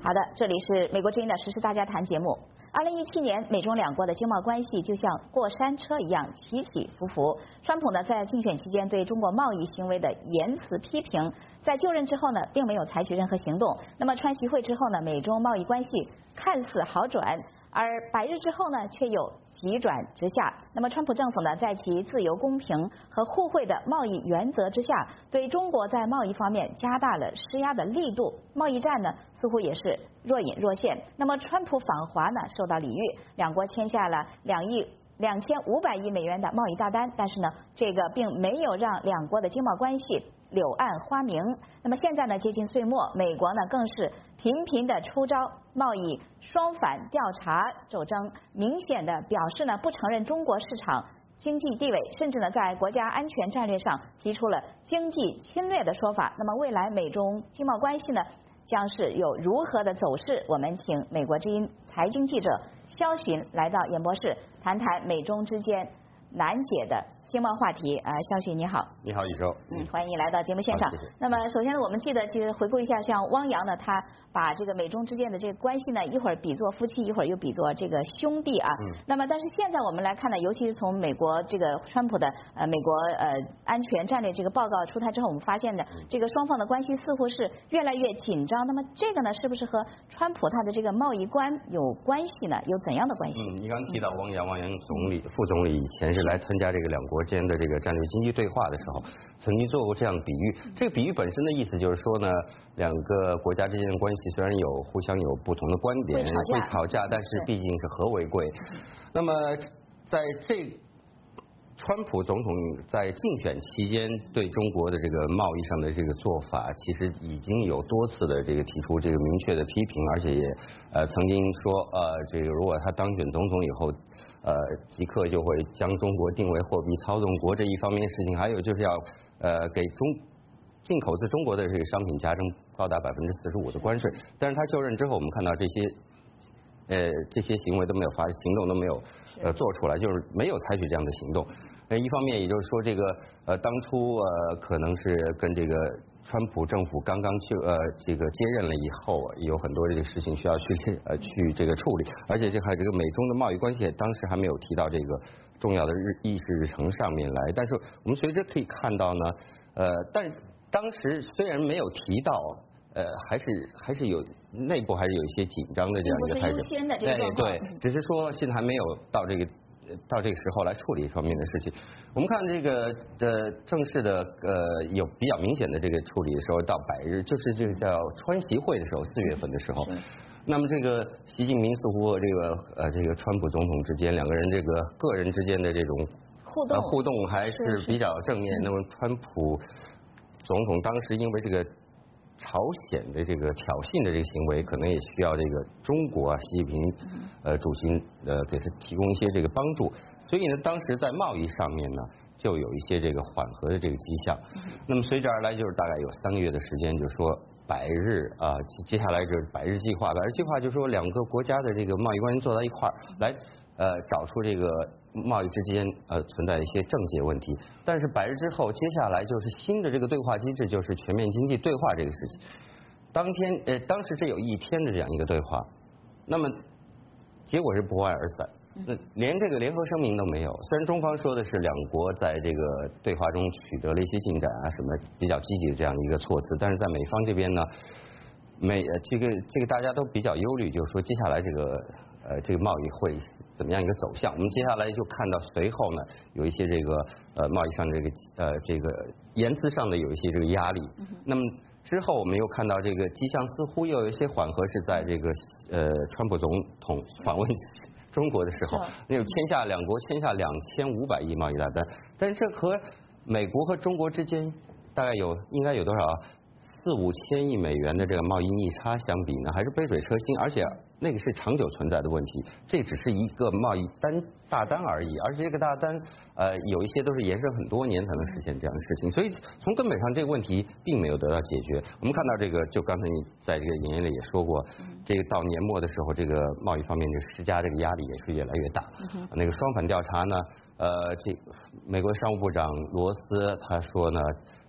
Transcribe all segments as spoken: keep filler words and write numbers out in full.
好的，这里是美国之音的时事大家谈节目。二零一七年，美中两国的经贸关系就像过山车一样起起伏伏。川普呢在竞选期间对中国贸易行为的严词批评，在就任之后呢，并没有采取任何行动。那么川习会之后呢，美中贸易关系看似好转，而百日之后呢，却又急转直下。那么川普政府呢，在其自由、公平和互惠的贸易原则之下，对中国在贸易方面加大了施压的力度，贸易战呢似乎也是若隐若现。那么川普访华呢受到礼遇，两国签下了两亿两千五百亿美元的贸易大单，但是呢，这个并没有让两国的经贸关系柳暗花明。那么现在呢，接近岁末，美国呢更是频频的出招，贸易双反调查斗争，明显的表示呢不承认中国市场经济地位，甚至呢在国家安全战略上提出了经济侵略的说法。那么未来美中经贸关系呢将是有如何的走势？我们请美国之音财经记者肖寻来到演播室，谈谈美中之间难解的经贸话题。啊，肖寻你好。 你好，宇宙。 嗯，欢迎你来到节目现场。 谢谢。 那么首先呢，我们记得其实回顾一下，像汪洋呢，他把这个美中之间的这个关系呢，一会儿比作夫妻，一会儿又比作这个兄弟啊。嗯。那么但是现在我们来看呢，尤其是从美国这个川普的呃美国呃安全战略这个报告出台之后，我们发现呢，这个双方的关系似乎是越来越紧张。那么这个呢，是不是和川普他的这个贸易观有关系呢？有怎样的关系？ 嗯，你刚提到汪洋，汪洋总理、副总理以前是来参加这个两国间的这个战略经济对话的时候，曾经做过这样的比喻。这个比喻本身的意思就是说呢，两个国家之间的关系虽然有互相有不同的观点， 会吵架， 会吵架，但是毕竟是和为贵。那么在这川普总统在竞选期间对中国的这个贸易上的这个做法，其实已经有多次的这个提出这个明确的批评，而且也呃曾经说呃这个如果他当选总统以后，呃即刻就会将中国定为货币操纵国这一方面事情，还有就是要呃给中进口自中国的这个商品加征高达百分之四十五的关税。但是他就任之后，我们看到这些呃这些行为都没有发行动都没有呃做出来，就是没有采取这样的行动。呃，一方面也就是说，这个呃，当初呃，可能是跟这个川普政府刚刚去呃这个接任了以后，有很多这个事情需要去呃去这个处理，而且这还有这个美中的贸易关系，当时还没有提到这个重要的日议事日程上面来。但是我们随着可以看到呢，呃，但当时虽然没有提到。呃，还是还是有内部还是有一些紧张的这样一个态势， 对对，只是说现在还没有到这个到这个时候来处理这方面的事情。我们看这个呃正式的呃有比较明显的这个处理的时候，到百日就是这个叫川习会的时候，四月份的时候。那么这个习近平似乎和这个呃这个川普总统之间两个人这个个人之间的这种互动、呃、 互动还是比较正面。那么川普总统当时因为这个。朝鲜的这个挑衅的这个行为，可能也需要这个中国啊，习近平呃主席呃给他提供一些这个帮助，所以呢，当时在贸易上面呢，就有一些这个缓和的这个迹象。那么随之而来就是大概有三个月的时间，就是说百日啊，接下来就是百日计划。百日计划就是说两个国家的这个贸易关系坐到一块儿来，呃，找出这个。贸易之间呃存在一些症结问题，但是百日之后，接下来就是新的这个对话机制，就是全面经济对话这个事情。当天呃当时是有一天的这样一个对话，那么结果是不欢而散，那连这个联合声明都没有。虽然中方说的是两国在这个对话中取得了一些进展啊，什么比较积极的这样一个措辞，但是在美方这边呢，美呃这个这个大家都比较忧虑，就是说接下来这个呃这个贸易会。怎么样一个走向？我们接下来就看到随后呢，有一些这个呃贸易上的这个呃这个言辞上的有一些这个压力。那么之后我们又看到这个迹象似乎又有一些缓和，是在这个呃川普总统访问中国的时候，那就签下两国签下两千五百亿贸易大单，但是这和美国和中国之间大概有应该有多少四五千亿美元的这个贸易逆差相比呢，还是杯水车薪，而且。那个是长久存在的问题，这只是一个贸易单大单而已，而且这个大单呃有一些都是延伸很多年才能实现这样的事情，所以从根本上这个问题并没有得到解决。我们看到这个，就刚才你在这个演言里也说过，这个到年末的时候，这个贸易方面就施加这个压力也是越来越大。那个双反调查呢，呃，这美国商务部长罗斯他说呢。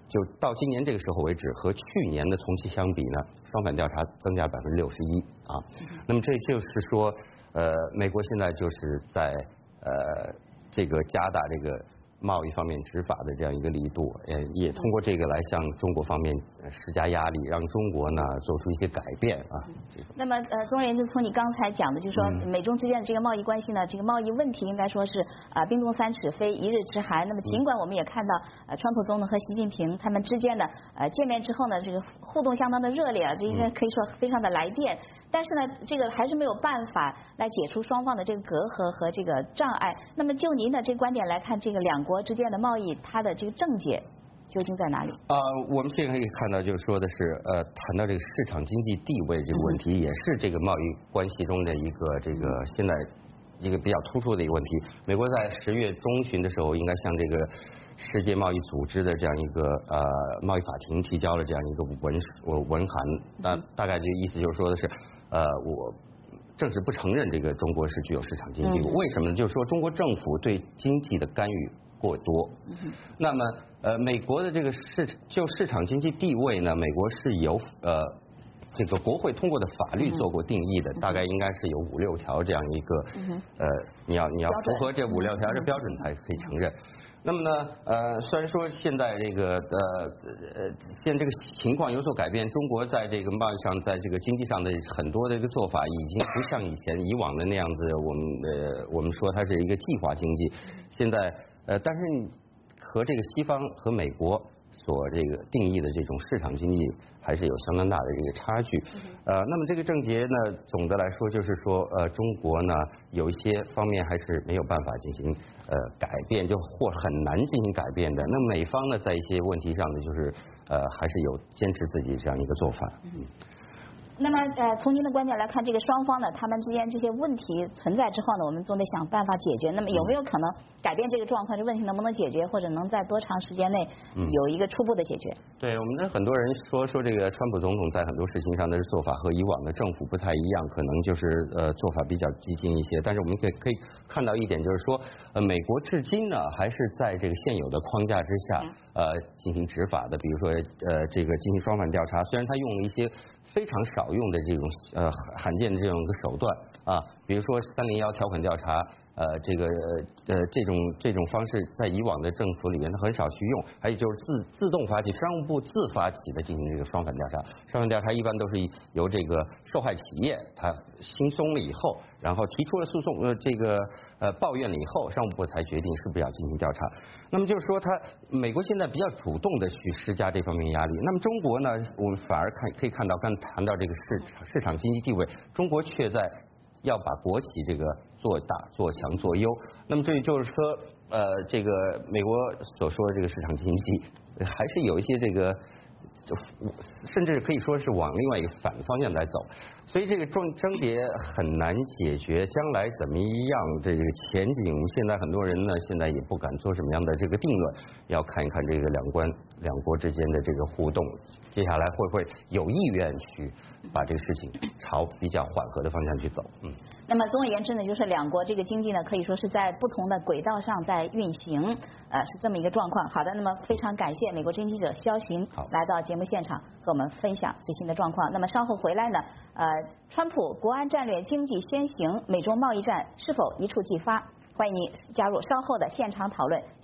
就到今年这个时候为止，和去年的同期相比呢，双反调查增加百分之六十一啊。那么这就是说，呃，美国现在就是在呃这个加大这个贸易方面执法的这样一个力度，呃，也通过这个来向中国方面施加压力，让中国呢做出一些改变啊。 那么呃，总而言之，从你刚才讲的，就是说美中之间的这个贸易关系呢，这个贸易问题应该说是啊、呃、冰冻三尺非一日之寒。那么尽管我们也看到呃川普总统和习近平他们之间的呃见面之后呢，这个互动相当的热烈啊，这应该可以说非常的来电。但是呢，这个还是没有办法来解除双方的这个隔阂和这个障碍。那么就您的这个观点来看，这个两国之间的贸易它的这个症结究竟在哪里？ 啊、呃，我们现在可以看到，就是说的是，呃，谈到这个市场经济地位这个问题，也是这个贸易关系中的一个这个现在一个比较突出的一个问题。美国在十月中旬的时候，应该向这个世界贸易组织的这样一个呃贸易法庭提交了这样一个文文函，大大概这个意思就是说的是，呃，我正式不承认这个中国是具有市场经济。为什么呢？就是说中国政府对经济的干预过多。那么呃，美国的这个市就市场经济地位呢，美国是由呃这个国会通过的法律做过定义的，大概应该是有五六条这样一个呃，你要你要符合这五六条的标准才可以承认。那么呢，呃，虽然说现在这个呃呃，现在这个情况有所改变，中国在这个贸易上，在这个经济上的很多的一个做法，已经不像以前以往的那样子，我们呃我们说它是一个计划经济。现在呃，但是和这个西方和美国所这个定义的这种市场经济还是有相当大的这个差距。呃，那么这个症结呢，总的来说就是说，呃，中国呢有一些方面还是没有办法进行呃改变，就或很难进行改变的。那美方呢，在一些问题上呢，就是呃还是有坚持自己这样一个做法。嗯。 那么呃，从您的观点来看，这个双方呢，他们之间这些问题存在之后呢，我们总得想办法解决。那么有没有可能改变这个状况？这问题能不能解决，或者能在多长时间内有一个初步的解决？嗯、 对，我们的很多人说说这个川普总统在很多事情上的做法和以往的政府不太一样，可能就是呃做法比较激进一些。但是我们可以可以看到一点，就是说呃美国至今呢还是在这个现有的框架之下呃进行执法的，比如说呃这个进行双反调查，虽然他用了一些非常少用的这种呃罕见的这种手段啊，比如说三零幺条款调查，呃这个呃这种这种方式在以往的政府里面它很少去用，还有就是自自动发起，商务部自发起的进行这个双反调查，双反调查一般都是由这个受害企业它兴松了以后，然后提出了诉讼呃这个呃抱怨了以后，商务部才决定是不是要进行调查。那么就是说，它美国现在比较主动的去施加这方面压力。那么中国呢，我们反而看可以看到，刚才谈到这个市场市场经济地位，中国却在要把国企这个做大、做强、做优。那么这也就是说，呃，这个美国所说的这个市场经济，还是有一些这个。就甚至可以说是往另外一个反方向来走，所以这个症症结很难解决。将来怎么样这个前景，我们现在很多人呢，现在也不敢做什么样的这个定论，要看一看这个两关两国之间的这个互动，接下来会不会有意愿去把这个事情朝比较缓和的方向去走。嗯。 那么总而言之呢，就是两国这个经济呢，可以说是在不同的轨道上在运行，呃，是这么一个状况。好的，那么非常感谢美国经济记者肖寻来到节目现场和我们分享最新的状况。那么稍后回来呢，呃，川普国安战略经济先行，美中贸易战是否一触即发？欢迎您加入稍后的现场讨论。